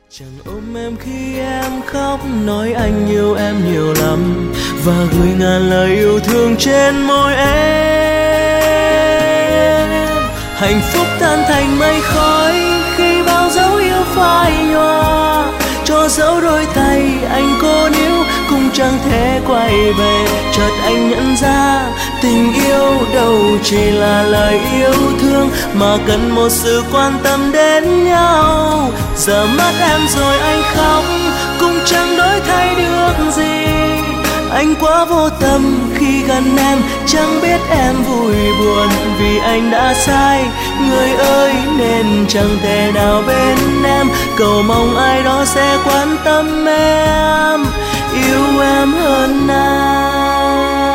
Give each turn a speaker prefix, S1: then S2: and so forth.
S1: Chẳng ôm em khi em khóc, nói anh yêu em nhiều lắm và gửi ngàn lời yêu thương trên môi em. Hạnh phúc tan thành mây khói khi bao dấu yêu phai nhòa, cho dẫu đôi tay anh cô níu cũng chẳng thể quay về. Chợt anh nhận ra tình yêu đâu chỉ là lời yêu thương, mà cần một sự quan tâm đến nhau. Giờ mất em rồi anh khóc cũng chẳng đổi thay được gì. Anh quá vô tâm khi gần em, chẳng biết em vui buồn vì anh đã sai. Người ơi nên chẳng thể nào bên em, cầu mong ai đó sẽ quan tâm em, yêu em hơn anh.